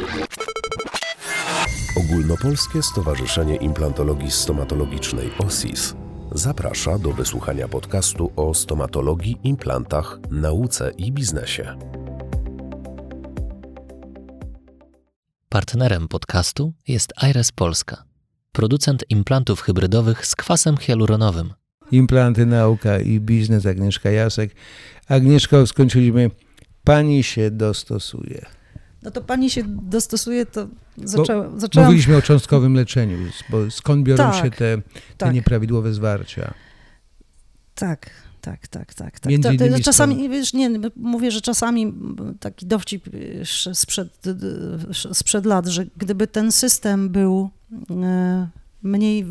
Ogólnopolskie Stowarzyszenie Implantologii Stomatologicznej OSIS zaprasza do wysłuchania podcastu o stomatologii, implantach, nauce i biznesie. Partnerem podcastu jest Aires Polska, producent implantów hybrydowych z kwasem hialuronowym. Implanty, nauka i biznes, Agnieszka Jasek. Agnieszko, skończyliśmy. Pani się dostosuje. No to pani się dostosuje, to zaczęłam... Mówiliśmy o cząstkowym leczeniu, bo skąd biorą się te nieprawidłowe zwarcia? Tak. Czasami, wiesz, mówię, że czasami taki dowcip sprzed lat, że gdyby ten system był mniej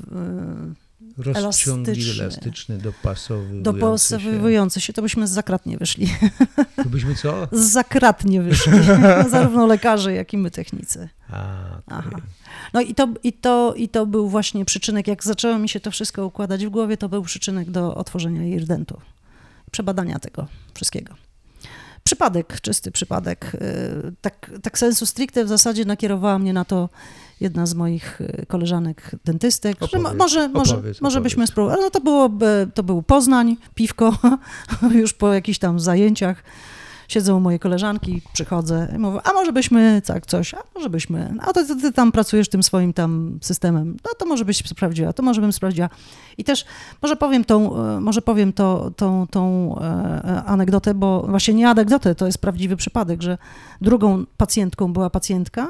elastyczny, dopasowujący się, to byśmy za krat nie wyszli. To byśmy co? Za krat nie wyszli. Zarówno lekarze, jak i my technicy. Okay. No i to był właśnie przyczynek, jak zaczęło mi się to wszystko układać w głowie, to był przyczynek do otworzenia irdentu. Przebadania tego wszystkiego. Przypadek, czysty przypadek. Tak sensu stricte w zasadzie nakierowała mnie na to jedna z moich koleżanek dentystek, że może byśmy spróbowali. No to był Poznań, piwko, już po jakichś tam zajęciach. Siedzą moje koleżanki, przychodzę i mówię, a może byśmy coś, a to ty tam pracujesz tym swoim tam systemem, no to może byś sprawdziła, to może bym sprawdziła. I też może powiem tą anegdotę, bo właśnie nie anegdotę, to jest prawdziwy przypadek, że drugą pacjentką była pacjentka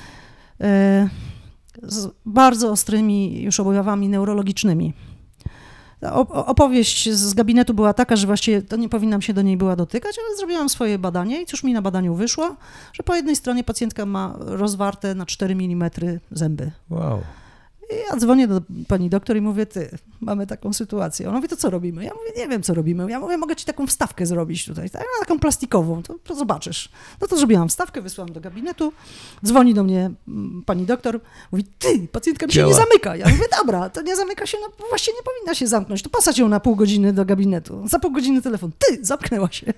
z bardzo ostrymi już objawami neurologicznymi. Opowieść z gabinetu była taka, że właściwie to nie powinnam się do niej była dotykać, ale zrobiłam swoje badanie i cóż mi na badaniu wyszło, że po jednej stronie pacjentka ma rozwarte na 4 mm zęby. Wow. I ja dzwonię do pani doktor i mówię, mamy taką sytuację. Ona mówi, to co robimy? Ja mówię, nie wiem, co robimy. Ja mówię, mogę ci taką wstawkę zrobić tutaj, taką plastikową, to zobaczysz. No to zrobiłam wstawkę, wysłałam do gabinetu, dzwoni do mnie pani doktor, mówi, pacjentka mi się nie zamyka. Ja mówię, dobra, to nie zamyka się, no właśnie nie powinna się zamknąć, to pasać ją na pół godziny do gabinetu. Za pół godziny telefon, zamknęła się.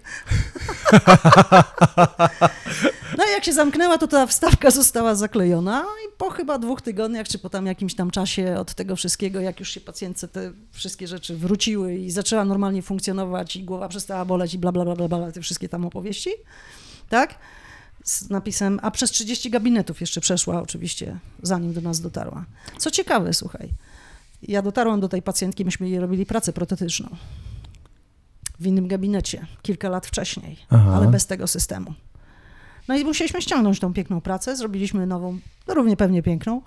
No i jak się zamknęła, to ta wstawka została zaklejona i po chyba 2 tygodniach, czy po tam jakimś tam czasie od tego wszystkiego, jak już się pacjentce te wszystkie rzeczy wróciły i zaczęła normalnie funkcjonować i głowa przestała boleć i bla, bla, bla, bla, bla, te wszystkie tam opowieści, tak? Z napisem, a przez 30 gabinetów jeszcze przeszła oczywiście, zanim do nas dotarła. Co ciekawe, słuchaj, ja dotarłam do tej pacjentki, myśmy jej robili pracę protetyczną w innym gabinecie kilka lat wcześniej, ale bez tego systemu. No i musieliśmy ściągnąć tą piękną pracę, zrobiliśmy nową, no równie pewnie piękną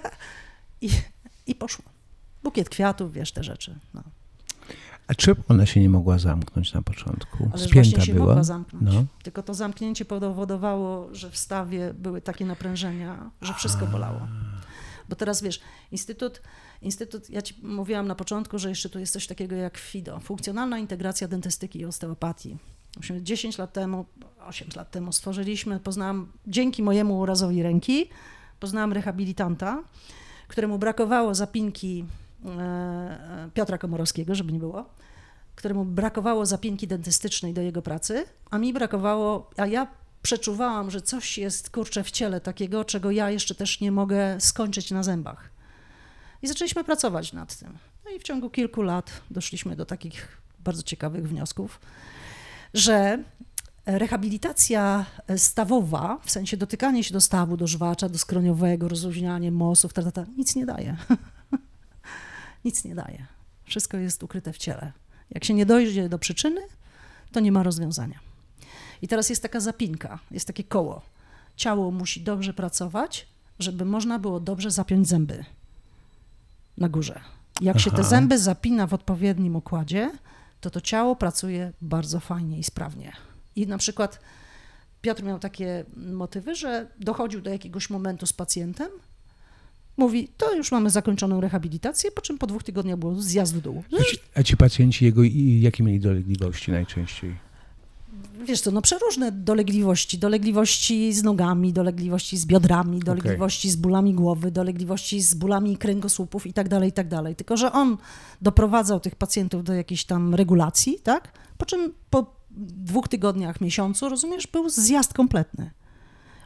i poszło. Bukiet kwiatów, wiesz, te rzeczy. No. A czym ona się nie mogła zamknąć na początku? Ale właśnie się mogła zamknąć. No. Tylko to zamknięcie powodowało, że w stawie były takie naprężenia, że wszystko bolało. Bo teraz wiesz, Instytut, ja ci mówiłam na początku, że jeszcze tu jest coś takiego jak FIDO, Funkcjonalna Integracja Dentystyki i Osteopatii. 10 lat temu, 8 lat temu stworzyliśmy, dzięki mojemu urazowi ręki, poznałam rehabilitanta, któremu brakowało zapinki Piotra Komorowskiego, żeby nie było, któremu brakowało zapinki dentystycznej do jego pracy, a ja przeczuwałam, że coś jest, kurczę, w ciele takiego, czego ja jeszcze też nie mogę skończyć na zębach. I zaczęliśmy pracować nad tym. No i w ciągu kilku lat doszliśmy do takich bardzo ciekawych wniosków, że rehabilitacja stawowa, w sensie dotykanie się do stawu, do żwacza, do skroniowego, rozluźnianie mosów, nic nie daje. Nic nie daje. Wszystko jest ukryte w ciele. Jak się nie dojdzie do przyczyny, to nie ma rozwiązania. I teraz jest taka zapinka, jest takie koło. Ciało musi dobrze pracować, żeby można było dobrze zapiąć zęby na górze. Jak się te zęby zapina w odpowiednim układzie, to ciało pracuje bardzo fajnie i sprawnie. I na przykład Piotr miał takie motywy, że dochodził do jakiegoś momentu z pacjentem, mówi, to już mamy zakończoną rehabilitację, po czym po 2 tygodniach było zjazd w dół. A ci pacjenci jakie mieli dolegliwości najczęściej? Wiesz co, przeróżne dolegliwości z nogami, dolegliwości z biodrami, dolegliwości z bólami głowy, dolegliwości z bólami kręgosłupów i tak dalej, tylko że on doprowadzał tych pacjentów do jakiejś tam regulacji, tak? Po czym po 2 tygodniach, miesiącu, rozumiesz, był zjazd kompletny.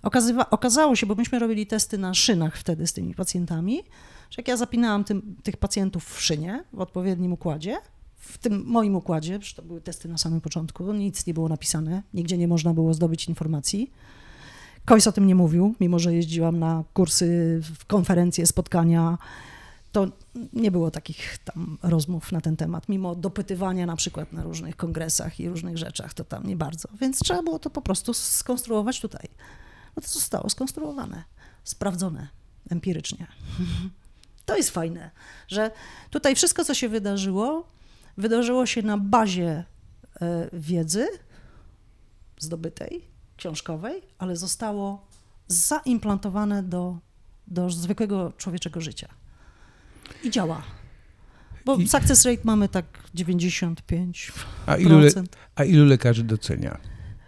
Okazało się, bo myśmy robili testy na szynach wtedy z tymi pacjentami, że jak ja zapinałam tych pacjentów w szynie, w odpowiednim układzie, w tym moim układzie, że to były testy na samym początku, nic nie było napisane, nigdzie nie można było zdobyć informacji. Kojs o tym nie mówił, mimo że jeździłam na kursy, konferencje, spotkania, to nie było takich tam rozmów na ten temat, mimo dopytywania na przykład na różnych kongresach i różnych rzeczach, to tam nie bardzo. Więc trzeba było to po prostu skonstruować tutaj. No to zostało skonstruowane, sprawdzone empirycznie. To jest fajne, że tutaj wszystko, co się wydarzyło się na bazie wiedzy zdobytej, książkowej, ale zostało zaimplantowane do zwykłego człowieczego życia. I działa. Bo success rate mamy tak 95%. A ilu lekarzy docenia?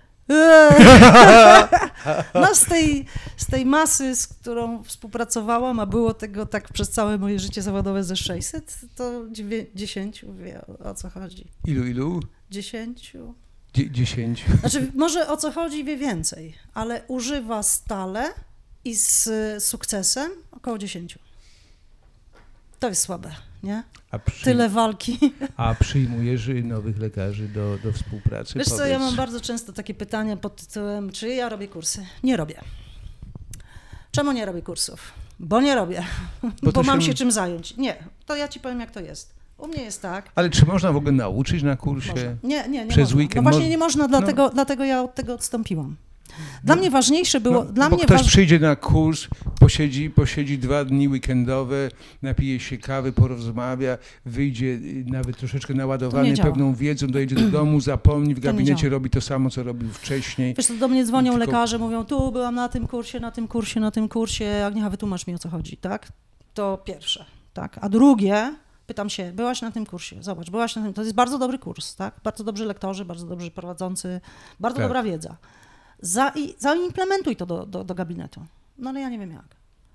No z tej masy, z którą współpracowałam, a było tego tak przez całe moje życie zawodowe ze 600, to 10 wie, o co chodzi. Ilu? 10. 10. Znaczy, może o co chodzi wie więcej, ale używa stale i z sukcesem około 10. To jest słabe, nie? Tyle walki. A przyjmujesz nowych lekarzy do współpracy? Wiesz co, ja mam bardzo często takie pytania pod tytułem, czy ja robię kursy? Nie robię. Czemu nie robię kursów? Bo nie robię, bo mam się czym zająć. Nie, to ja ci powiem, jak to jest. U mnie jest tak. Ale czy można w ogóle nauczyć na kursie? Można. Nie przez można. weekend? No właśnie nie można, dlatego ja od tego odstąpiłam. Dla mnie ważniejsze było... bo ktoś przyjdzie na kurs, posiedzi 2 dni weekendowe, napije się kawy, porozmawia, wyjdzie nawet troszeczkę naładowany pewną wiedzą, dojedzie do domu, zapomni, w gabinecie robi to samo, co robił wcześniej. Wiesz, to do mnie dzwonią lekarze, mówią, tu byłam na tym kursie, Agniecha, wytłumacz mi, o co chodzi, tak? To pierwsze, tak? A drugie... Pytam się, byłaś na tym kursie, zobacz, byłaś na tym, to jest bardzo dobry kurs, tak? Bardzo dobrzy lektorzy, bardzo dobrzy prowadzący, bardzo dobra wiedza. Zaimplementuj to do gabinetu. No ale ja nie wiem jak.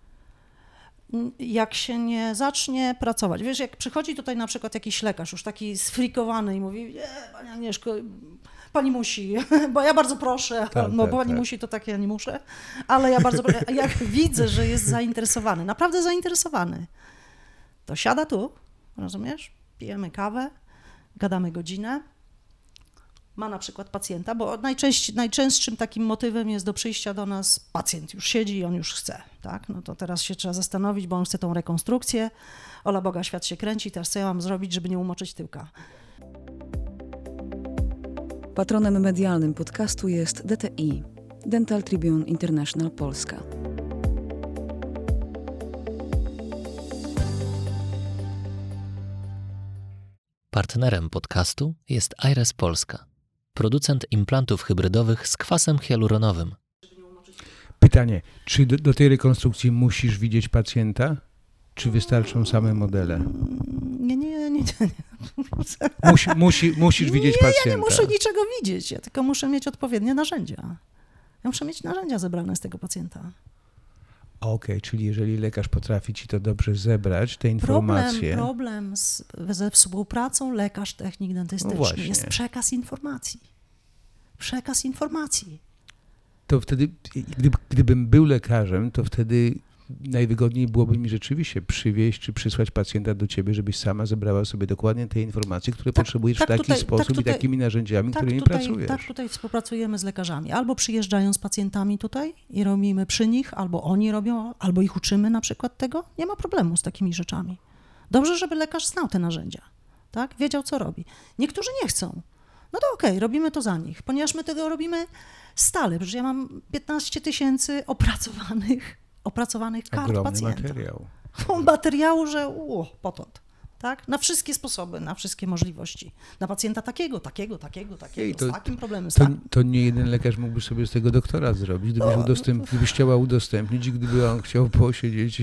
Jak się nie zacznie pracować. Wiesz, jak przychodzi tutaj na przykład jakiś lekarz, już taki sfrikowany i mówi, pani Agnieszko, pani musi, bo ja bardzo proszę, bo pani musi, to tak ja nie muszę, ale ja bardzo proszę. Jak widzę, że jest zainteresowany, naprawdę zainteresowany, to siada tu, rozumiesz? Pijemy kawę, gadamy godzinę. Ma na przykład pacjenta, bo najczęstszym takim motywem jest do przyjścia do nas pacjent już siedzi i on już chce, tak? No to teraz się trzeba zastanowić, bo on chce tą rekonstrukcję. Ola Boga, świat się kręci, teraz co ja mam zrobić, żeby nie umoczyć tyłka? Patronem medialnym podcastu jest DTI, Dental Tribune International Polska. Partnerem podcastu jest Aires Polska, producent implantów hybrydowych z kwasem hialuronowym. Pytanie, czy do tej rekonstrukcji musisz widzieć pacjenta, czy wystarczą same modele? Nie. Musisz widzieć pacjenta. Ja nie muszę niczego widzieć, ja tylko muszę mieć odpowiednie narzędzia. Ja muszę mieć narzędzia zebrane z tego pacjenta. Okej, czyli jeżeli lekarz potrafi ci to dobrze zebrać, te informacje... Problem ze współpracą lekarz technik dentystycznych jest przekaz informacji. Przekaz informacji. To wtedy, gdybym był lekarzem, to wtedy najwygodniej byłoby mi rzeczywiście przywieźć czy przysłać pacjenta do ciebie, żebyś sama zebrała sobie dokładnie te informacje, które potrzebujesz w taki sposób i takimi narzędziami, którymi pracujesz. Tak, tutaj współpracujemy z lekarzami. Albo przyjeżdżają z pacjentami tutaj i robimy przy nich, albo oni robią, albo ich uczymy na przykład tego. Nie ma problemu z takimi rzeczami. Dobrze, żeby lekarz znał te narzędzia, tak? Wiedział, co robi. Niektórzy nie chcą. No to okej, robimy to za nich, ponieważ my tego robimy stale. Przecież ja mam 15 000 opracowanych kart Ogromny pacjenta. materiał. Materiału, że potąd, tak? Na wszystkie sposoby, na wszystkie możliwości. Na pacjenta takiego, z takim problemem. To nie jeden lekarz mógłby sobie z tego doktorat zrobić, gdybyś chciała udostępnić i gdyby on chciał posiedzieć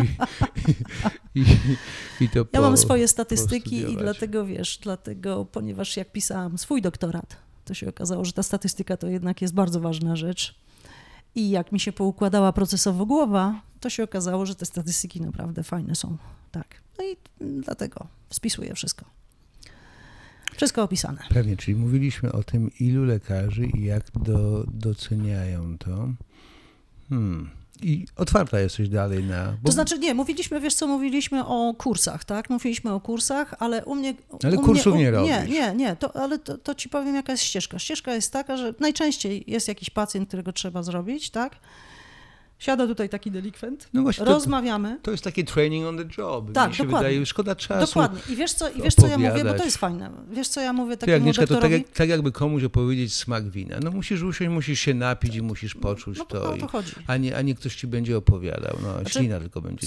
i to Ja mam swoje statystyki i dlatego, ponieważ jak pisałam swój doktorat, to się okazało, że ta statystyka to jednak jest bardzo ważna rzecz. I jak mi się poukładała procesowo głowa, to się okazało, że te statystyki naprawdę fajne są. Tak. No i dlatego spisuję wszystko. Wszystko opisane. Pewnie, czyli mówiliśmy o tym, ilu lekarzy i jak doceniają to. I otwarta jesteś dalej na... To znaczy nie, mówiliśmy o kursach, tak? Mówiliśmy o kursach, ale u mnie... Ale kursów nie robisz. Nie, to ci powiem, jaka jest ścieżka. Ścieżka jest taka, że najczęściej jest jakiś pacjent, którego trzeba zrobić, tak? Siada tutaj taki delikwent, no właśnie, rozmawiamy. To jest taki training on the job. Tak, mi się dokładnie. wydaje, szkoda czasu. Dokładnie. I wiesz co ja mówię, bo to jest fajne. Wiesz co ja mówię takiemu Agnieszka, doktorowi? to tak jakby komuś opowiedzieć smak wina. No musisz usiąść, musisz się napić i musisz poczuć to. O to chodzi. A nie ktoś ci będzie opowiadał. Ślina tylko będzie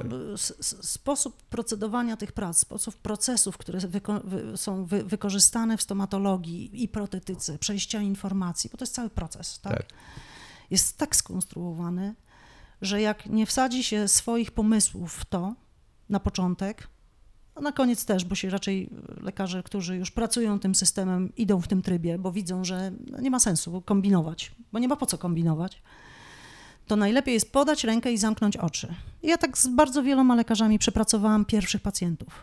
Sposób procedowania tych prac, sposób procesów, które są wykorzystane w stomatologii i protetyce, przejścia informacji, bo to jest cały proces, tak? Jest tak skonstruowany, że jak nie wsadzi się swoich pomysłów w to na początek, a na koniec też, bo się raczej lekarze, którzy już pracują tym systemem, idą w tym trybie, bo widzą, że nie ma sensu kombinować, bo nie ma po co kombinować, to najlepiej jest podać rękę i zamknąć oczy. Ja tak z bardzo wieloma lekarzami przepracowałam pierwszych pacjentów.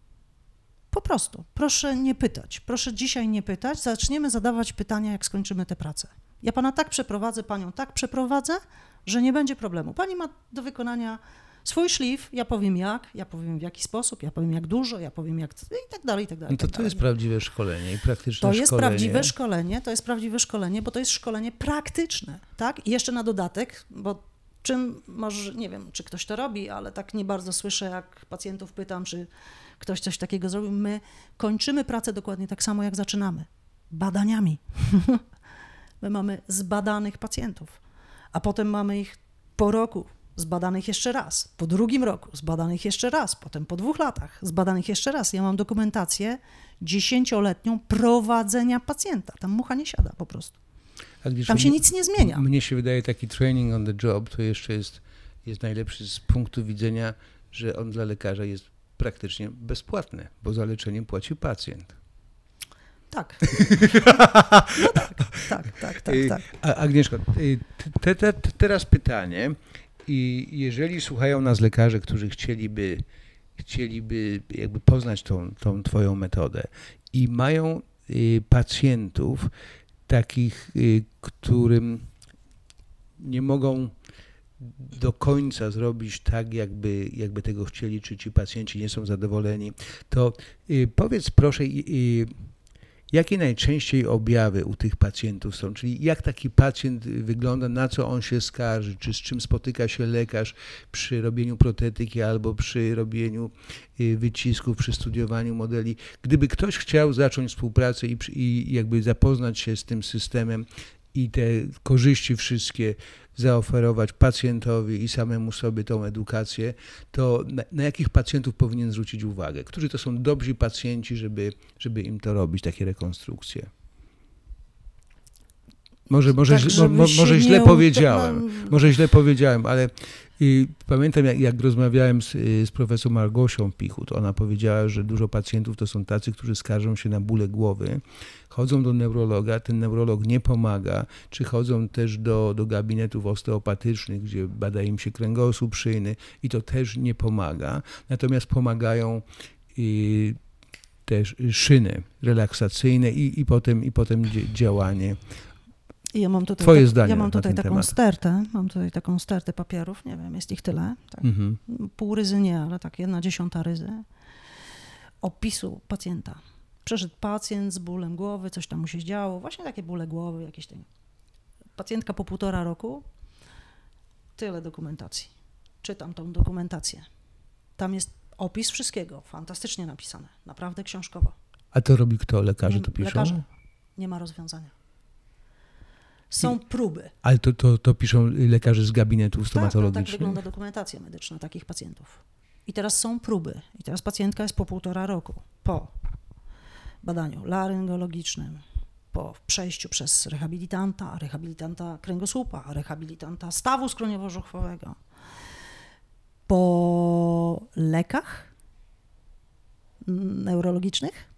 Po prostu. Proszę nie pytać. Proszę dzisiaj nie pytać. Zaczniemy zadawać pytania, jak skończymy tę pracę. Ja pana tak przeprowadzę, panią tak przeprowadzę, że nie będzie problemu. Pani ma do wykonania swój szlif, ja powiem jak, ja powiem w jaki sposób, ja powiem jak dużo, ja powiem jak i tak dalej, i tak dalej. No to jest prawdziwe szkolenie i praktyczne szkolenie. To jest prawdziwe szkolenie, bo to jest szkolenie praktyczne, tak? I jeszcze na dodatek, bo czym może, nie wiem, czy ktoś to robi, ale tak nie bardzo słyszę, jak pacjentów pytam, czy ktoś coś takiego zrobił. My kończymy pracę dokładnie tak samo, jak zaczynamy. Badaniami. My mamy zbadanych pacjentów, a potem mamy ich po roku zbadanych jeszcze raz, po drugim roku zbadanych jeszcze raz, potem po 2 latach zbadanych jeszcze raz. Ja mam dokumentację 10-letnią prowadzenia pacjenta. Tam mucha nie siada po prostu. Tam się nic nie zmienia. Mnie się wydaje, taki training on the job to jeszcze jest najlepszy z punktu widzenia, że on dla lekarza jest praktycznie bezpłatny, bo za leczenie płaci pacjent. Tak. No tak. Agnieszko, teraz pytanie. I jeżeli słuchają nas lekarze, którzy chcieliby jakby poznać tą twoją metodę i mają pacjentów takich, którym nie mogą do końca zrobić tak, jakby tego chcieli, czy ci pacjenci nie są zadowoleni, to powiedz proszę, jakie najczęściej objawy u tych pacjentów są? Czyli jak taki pacjent wygląda, na co on się skarży, czy z czym spotyka się lekarz przy robieniu protetyki albo przy robieniu wycisków, przy studiowaniu modeli. Gdyby ktoś chciał zacząć współpracę i jakby zapoznać się z tym systemem i te korzyści wszystkie zaoferować pacjentowi i samemu sobie tą edukację, to na jakich pacjentów powinien zwrócić uwagę? Którzy to są dobrzy pacjenci, żeby im to robić, takie rekonstrukcje? Może źle powiedziałem, ale pamiętam, jak rozmawiałem z profesor Margosią Pichut, ona powiedziała, że dużo pacjentów to są tacy, którzy skarżą się na bóle głowy, chodzą do neurologa, ten neurolog nie pomaga, czy chodzą też do gabinetów osteopatycznych, gdzie bada im się kręgosłup szyjny i to też nie pomaga, natomiast pomagają też szyny relaksacyjne i potem działanie. Ja mam tutaj, Twoje zdanie mam tutaj taką stertę papierów, nie wiem, jest ich tyle. Tak. Pół ryzy nie, ale tak 1/10 ryzy. Opisu pacjenta. Przyszedł pacjent z bólem głowy, coś tam mu się działo, właśnie takie bóle głowy, jakieś tam. Pacjentka po 1,5 roku, tyle dokumentacji. Czytam tą dokumentację. Tam jest opis wszystkiego, fantastycznie napisane, naprawdę książkowo. A to robi kto? Lekarze to piszą? Lekarze. Nie ma rozwiązania. Są próby. Ale to piszą lekarze z gabinetów stomatologicznych? Tak wygląda dokumentacja medyczna takich pacjentów. I teraz są próby. I teraz pacjentka jest po 1,5 roku. Po badaniu laryngologicznym, po przejściu przez rehabilitanta kręgosłupa, rehabilitanta stawu skroniowo-żuchwowego, po lekach neurologicznych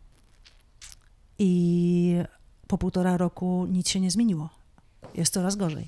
i po 1,5 roku nic się nie zmieniło. Jest coraz gorzej.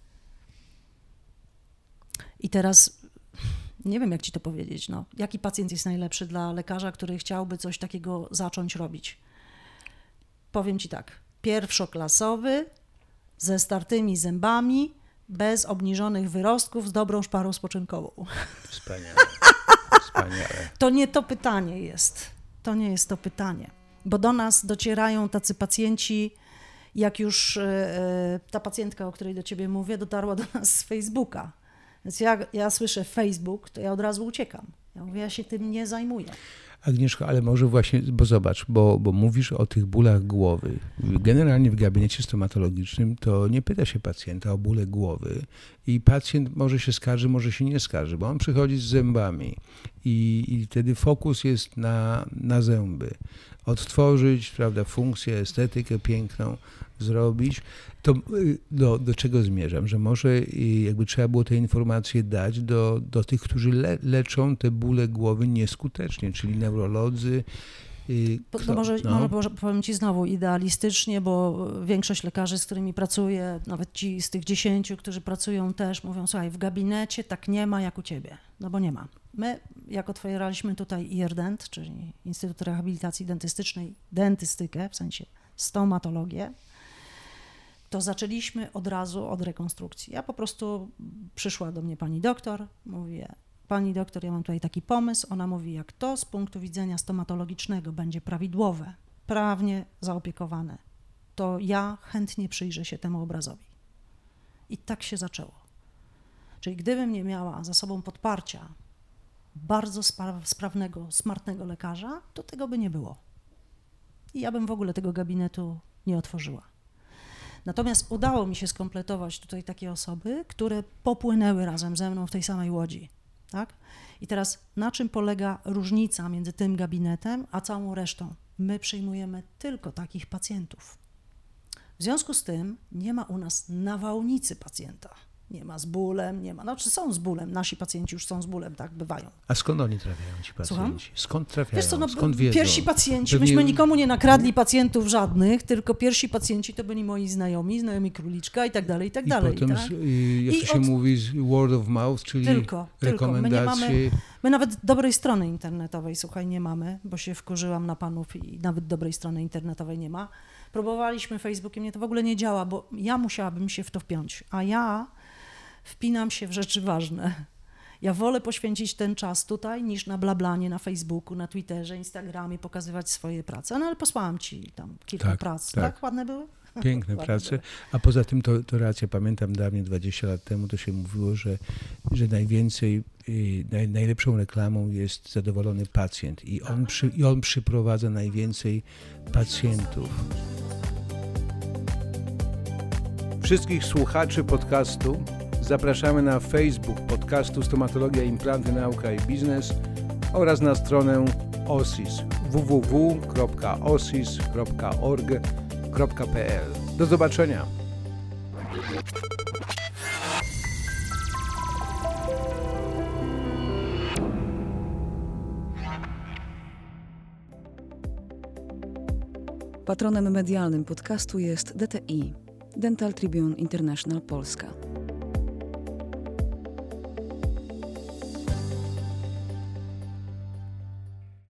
I teraz nie wiem, jak ci to powiedzieć. No, jaki pacjent jest najlepszy dla lekarza, który chciałby coś takiego zacząć robić? Powiem ci tak. Pierwszoklasowy, ze startymi zębami, bez obniżonych wyrostków, z dobrą szparą spoczynkową. Wspaniale. Wspaniale. To nie to pytanie jest. To nie jest to pytanie. Bo do nas docierają tacy pacjenci, jak już ta pacjentka, o której do ciebie mówię, dotarła do nas z Facebooka. Więc ja słyszę Facebook, to ja od razu uciekam. Ja mówię, ja się tym nie zajmuję. Agnieszko, ale może właśnie, bo zobacz, bo mówisz o tych bólach głowy. Generalnie w gabinecie stomatologicznym to nie pyta się pacjenta o bóle głowy i pacjent może się skarży, może się nie skarży, bo on przychodzi z zębami i wtedy fokus jest na zęby. Odtworzyć, prawda, funkcję, estetykę piękną zrobić. To do czego zmierzam? Że może jakby trzeba było te informacje dać do tych, którzy leczą te bóle głowy nieskutecznie, czyli neurolodzy. Może powiem ci znowu idealistycznie, bo większość lekarzy, z którymi pracuję, nawet ci z tych 10, którzy pracują też, mówią, słuchaj, w gabinecie tak nie ma jak u ciebie, no bo nie ma. My, jak otwieraliśmy tutaj IRDENT, czyli Instytut Rehabilitacji Dentystycznej, dentystykę, w sensie stomatologię, to zaczęliśmy od razu od rekonstrukcji. Ja po prostu, przyszła do mnie pani doktor, mówię, pani doktor, ja mam tutaj taki pomysł. Ona mówi, jak to z punktu widzenia stomatologicznego będzie prawidłowe, prawnie zaopiekowane, to ja chętnie przyjrzę się temu obrazowi. I tak się zaczęło. Czyli gdybym nie miała za sobą podparcia bardzo sprawnego, smartnego lekarza, to tego by nie było. I ja bym w ogóle tego gabinetu nie otworzyła. Natomiast udało mi się skompletować tutaj takie osoby, które popłynęły razem ze mną w tej samej łodzi. Tak? I teraz na czym polega różnica między tym gabinetem a całą resztą? My przyjmujemy tylko takich pacjentów. W związku z tym nie ma u nas nawałnicy pacjenta. Nie ma z bólem, nie ma. Znaczy są z bólem, nasi pacjenci już są z bólem, tak bywają. A skąd oni trafiają, ci pacjenci? Słucham? Skąd trafiają? Wiesz co, skąd wiedzą? Pierwsi pacjenci, Pewnie... myśmy nikomu nie nakradli pacjentów żadnych, tylko pierwsi pacjenci to byli moi znajomi króliczka i tak dalej, i tak dalej. I potem, tak? jak to się mówi, word of mouth, czyli tylko. rekomendacje. My nawet dobrej strony internetowej, słuchaj, nie mamy, bo się wkurzyłam na panów i nawet dobrej strony internetowej nie ma. Próbowaliśmy Facebookiem, nie, to w ogóle nie działa, bo ja musiałabym się w to wpiąć, a ja wpinam się w rzeczy ważne. Ja wolę poświęcić ten czas tutaj, niż na blablanie na Facebooku, na Twitterze, Instagramie, pokazywać swoje prace. No ale posłałam ci tam kilka prac. Tak? Ładne były? Piękne prace. A poza tym to racja, pamiętam dawniej, 20 lat temu, to się mówiło, że najlepszą reklamą jest zadowolony pacjent i on przyprowadza najwięcej pacjentów. Wszystkich słuchaczy podcastu zapraszamy na Facebook podcastu Stomatologia, Implanty, Nauka i Biznes oraz na stronę OSIS www.osis.org.pl. Do zobaczenia! Patronem medialnym podcastu jest DTI, Dental Tribune International Polska.